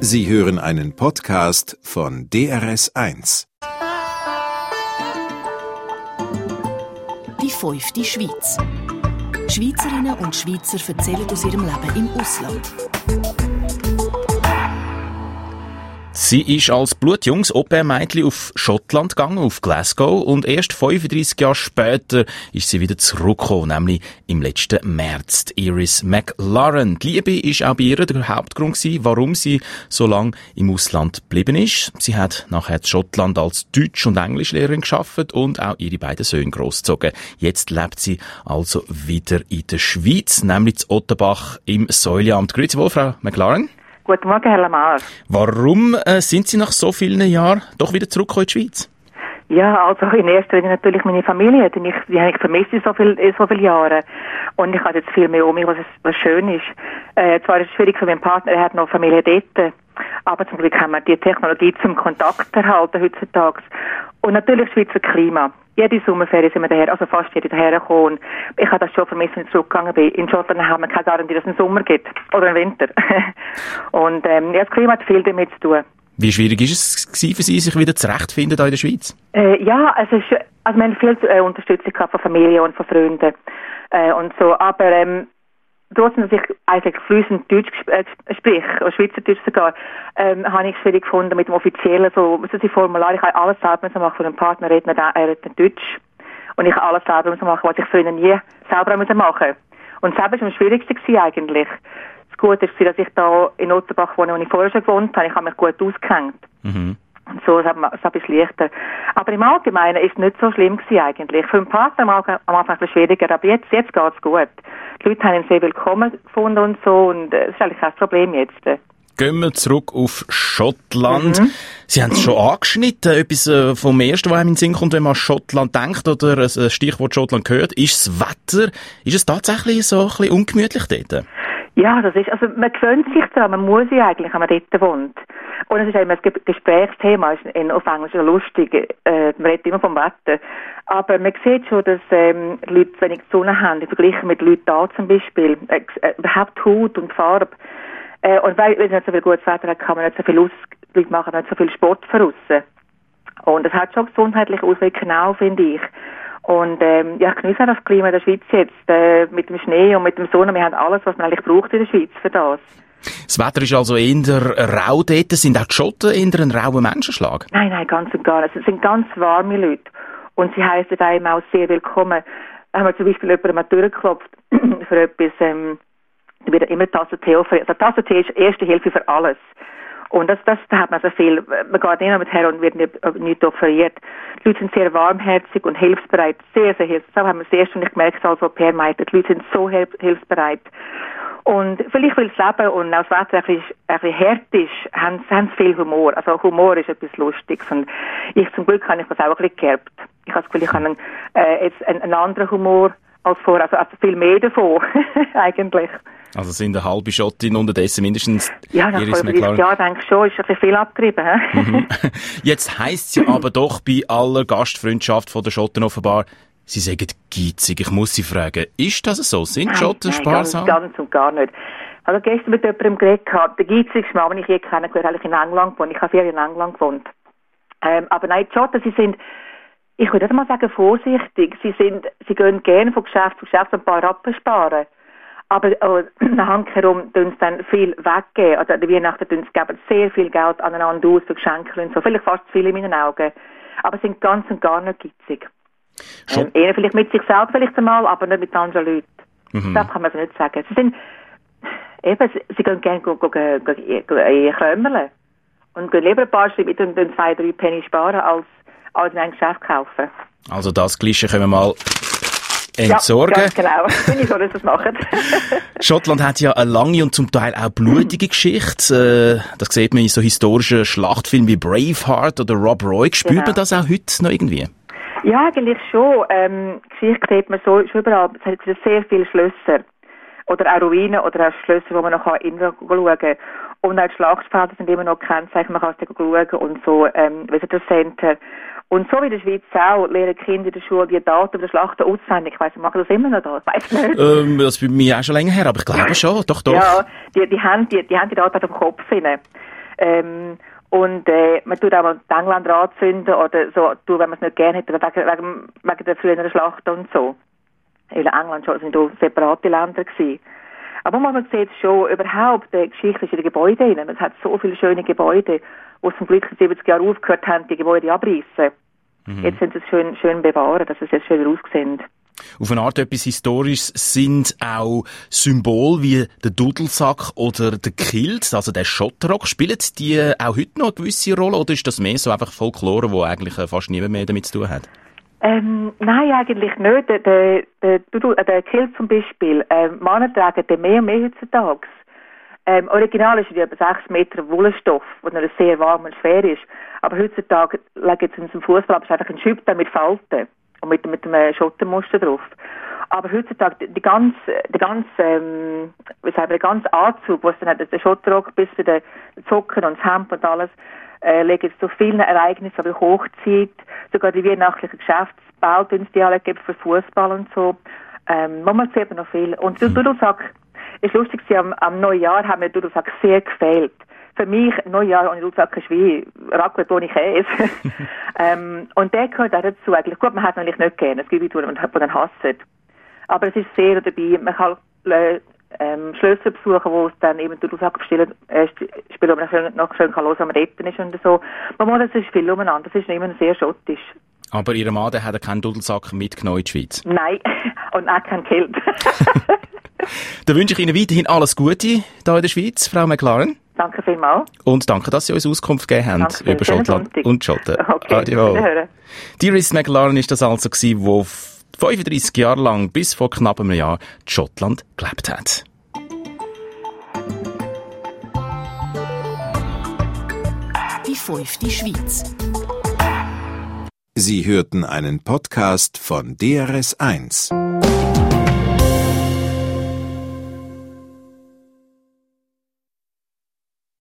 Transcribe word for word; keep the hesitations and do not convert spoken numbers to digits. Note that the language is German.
Sie hören einen Podcast von D R S eins. Die fünfte Schweiz. Schweizerinnen und Schweizer erzählen aus ihrem Leben im Ausland. Sie ist als blutjunges Au-pair-Mädchen auf Schottland gegangen, auf Glasgow, und erst fünfunddreissig Jahre später ist sie wieder zurückgekommen, nämlich im letzten März. Die Iris McLaren. Die Liebe ist auch bei ihr der Hauptgrund gewesen, warum sie so lange im Ausland geblieben ist. Sie hat nachher in Schottland als Deutsch- und Englischlehrerin gearbeitet und auch ihre beiden Söhne großgezogen. Jetzt lebt sie also wieder in der Schweiz, nämlich in Ottenbach im Säuliamt. Grüezi wohl, Frau McLaren. Guten Morgen, Herr Lamar. Warum äh, sind Sie nach so vielen Jahren doch wieder zurückgekommen in die Schweiz? Ja, also in erster Linie natürlich meine Familie, die, mich, die habe ich vermisst in so, viel, in so vielen Jahren. Und ich habe jetzt viel mehr um mich, was, was schön ist. Äh, zwar ist es schwierig für meinen Partner, er hat noch Familie dort, aber zum Glück haben wir die Technologie zum Kontakt erhalten heutzutage. Und natürlich das Schweizer Klima. Jede Sommerferie sind wir daher, also fast jede dahergekommen. Ich habe das schon vermisst, wenn ich zurückgegangen bin. In Schottland haben wir keine Garantie, dass es einen Sommer gibt. Oder einen Winter. Und ähm, ja, das Klima hat viel damit zu tun. Wie schwierig war es für Sie, sich wieder zurechtzufinden hier in der Schweiz? Äh, ja, also, es ist, also wir haben viel äh, Unterstützung von Familie und von Freunden. Äh, und so. Aber ähm, trotzdem, dass ich eigentlich fließend Deutsch äh, sprich, oder Schweizerdeutsch sogar, ähm, habe ich es schwierig gefunden mit dem offiziellen, so, so die Formular. Ich habe alles selber machen, von einem Partner redet er redet Deutsch. Und ich habe alles selber machen, was ich früher nie selber machen musste. Und selber war es am schwierigsten gewesen, eigentlich. Das Gute ist, dass ich da in Ottenbach wohne, wo ich vorher schon gewohnt habe. Ich habe mich gut ausgehängt. Mhm. Und so, es hat es ein bisschen leichter. Aber im Allgemeinen ist es nicht so schlimm gewesen, eigentlich. Für den Partner am Anfang, am Anfang ein bisschen schwieriger, aber jetzt, jetzt geht es gut. Die Leute haben ihn sehr willkommen gefunden und so, und es äh, ist eigentlich kein Problem jetzt. Gehen wir zurück auf Schottland. Mhm. Sie haben es schon angeschnitten, etwas äh, vom Ersten, was einem in den Sinn kommt, wenn man an Schottland denkt oder ein Stichwort Schottland hört, ist das Wetter. Ist es tatsächlich so ein bisschen ungemütlich dort? Ja, das ist, also man gewöhnt sich daran, man muss ja eigentlich, wenn man dort wohnt. Und es ist immer ein Gesprächsthema, ist in, auf Englisch lustig, äh, man redet immer vom Wetter. Aber man sieht schon, dass ähm, Leute wenig Sonne haben, verglichen mit Leuten da zum Beispiel, äh, äh, überhaupt Haut und Farbe. Äh, und weil es nicht so viel gutes Wetter hat, kann man nicht so viel aus, Leute machen nicht so viel Sport draussen. Und es hat schon gesundheitliche Auswirkungen auch, finde ich. Und ähm, ja, ich genieße auch das Klima in der Schweiz jetzt, äh, mit dem Schnee und mit dem Sonne. Wir haben alles, was man eigentlich braucht in der Schweiz für das. Das Wetter ist also eher rau dort. Sind auch die Schotten eher ein rauer Menschenschlag? Nein, nein, ganz und gar nicht. Es sind ganz warme Leute. Und sie heissen einem auch sehr willkommen. Da haben wir zum Beispiel jemanden mal durchgeklopft für etwas, ähm, da wird immer Tasse Tee offeriert. Also Tasse Tee ist erste Hilfe für alles. Und das, das, da hat man so viel. Man geht nicht mit her und wird nicht, nicht offeriert. Die Leute sind sehr warmherzig und hilfsbereit. Sehr, sehr hilfsbereit. Das haben wir das erste Mal gemerkt, als Au-pair-Mädchen. Die Leute sind so hilfsbereit. Und vielleicht, weil das Leben und auch das Wetter ein bisschen, ein bisschen hart ist, haben, haben sie viel Humor. Also Humor ist etwas Lustiges. Und ich, zum Glück habe ich das auch ein bisschen geerbt. Ich habe das Gefühl, ich habe einen, äh, jetzt einen, einen anderen Humor als vorher. Also, also viel mehr davon, eigentlich. Also sind eine halbe Schottin unterdessen mindestens ja, nach Iris McLaren. Ja, denke ich schon, ist ein bisschen viel abgetrieben. Mhm. Jetzt heisst es ja aber doch bei aller Gastfreundschaft von den Schotten offenbar, sie sagen geizig. Ich muss Sie fragen, ist das so? Sind die Schotten sparsam? Nein, ganz, ganz und gar nicht. Also gestern mit jemandem geredet gehabt, der geizigste Mann, den ich je kennengelernt habe, in England gewohnt. Ich habe vier Jahre in England gewohnt. Ähm, aber nein, die Schotten, sie sind, ich würde nicht mal sagen vorsichtig, sie sind, sie gehen gerne von Geschäft zu Geschäft ein paar Rappen sparen. Aber äh, nachher herum tun sie dann viel weggeben. Also an der Weihnachten tun sie geben sehr viel Geld aneinander aus für Geschenke und so. Vielleicht fast zu viel in meinen Augen. Aber sie sind ganz und gar nicht geizig. Ähm, eher vielleicht mit sich selbst vielleicht einmal, aber nicht mit anderen Leuten. Mhm. Das kann man so nicht sagen. Sie sind, eben, sie, sie gehen gerne go, go, go, go, go, go, krömeln. Und gehen lieber ein paar Schritte mit und zwei, drei Penny sparen, als alles in ein Geschäft kaufen. Also das Klischee können wir mal entsorgen. Ja, ganz genau. Finde ich so, dass sie das machen. Schottland hat ja eine lange und zum Teil auch blutige Geschichte. Äh, das sieht man in so historischen Schlachtfilmen wie Braveheart oder Rob Roy. Spürt genau. man das auch heute noch irgendwie? Ja, eigentlich schon. Ähm, Geschichte sieht man so schon überall. Es hat sehr viele Schlösser. Oder auch Ruinen oder auch Schlösser, wo man noch innen schauen kann. Und auch die Schlachtfelder sind immer noch Kennzeichen. Man kann es schauen und so ähm, Visitor Center. Und so wie in der Schweiz auch, lernen Kinder in der Schule die Daten der Schlachten auswendig. Ich weiss, machen das immer noch da? Ich weiss nicht. Ähm, das ist bei mir auch schon länger her, aber ich glaube schon. Doch, doch. Ja, die, die, haben, die, die haben die Daten auf dem Kopf hinein. Ähm, und äh, man tut auch mal die Engländer anzünden oder so, tun, wenn man es nicht gerne hätte, wegen, wegen, wegen der früheren Schlacht und so. Weil England schon sind auch separate Länder gewesen. Aber man sieht schon überhaupt, die Geschichte ist in den Gebäuden drin. Es hat so viele schöne Gebäude, die zum Glück in siebzig Jahren aufgehört haben, die Gebäude abreißen. Mhm. Jetzt sind sie schön, schön bewahren, dass es jetzt schön aussehen. Auf eine Art etwas Historisches sind auch Symbole wie der Dudelsack oder der Kilt, also der Schottrock. Spielen die auch heute noch eine gewisse Rolle oder ist das mehr so einfach Folklore, wo eigentlich fast niemand mehr damit zu tun hat? Ähm, nein, eigentlich nicht. Der, der, der, der Kilt zum Beispiel, ähm, Männer tragen den mehr und mehr heutzutage. Ähm, original ist ja etwa sechs Meter Wollstoff, der noch sehr warm und schwer ist. Aber heutzutage legen sie in zum Fußball einfach einen Schüpp mit Falten und mit, mit einem Schottenmuster drauf. Aber heutzutage, die ganze, die ganze, ähm, wie sagen wir, der ganze Anzug, was dann hat, der Schotterrock bis zu den Zocken und das Hemd und alles, äh, legen zu vielen Ereignissen, wie Hochzeit, sogar die weihnachtlichen Geschäftsbau, die die alle geben für Fußball und so. Ähm, manchmal sieht man noch viel. Und der Dudelsack ist lustig, am, am Neujahr haben wir den Dudelsack sehr gefehlt. Für mich, Neujahr ohne Dudelsack ist wie Raclette ohne Käse. ähm, und der gehört auch dazu eigentlich. Gut, man hat ihn eigentlich nicht gerne, es gibt Leute, die ihn hassen. Aber es ist sehr dabei, man kann äh, ähm, Schlösser besuchen, wo es dann eben Dudelsack bestellen, äh, spielen, wo man schön, noch schön kann hören, am Retten ist und so. Man das ist viel umeinander, das ist immer sehr schottisch. Aber Ihr Mann hat er keinen Dudelsack mitgenommen in die Schweiz? Nein, und auch kein Kilt. Dann wünsche ich Ihnen weiterhin alles Gute hier in der Schweiz, Frau McLaren. Danke vielmals. Und danke, dass Sie uns Auskunft gegeben haben danke über Schottland und Schotten. Okay, Adieu. Iris McLaren ist das also gewesen, wo fünfunddreissig Jahre lang bis vor knapp einem Jahr in Schottland gelebt hat. Die fünfte Schweiz. Sie hörten einen Podcast von D R S eins.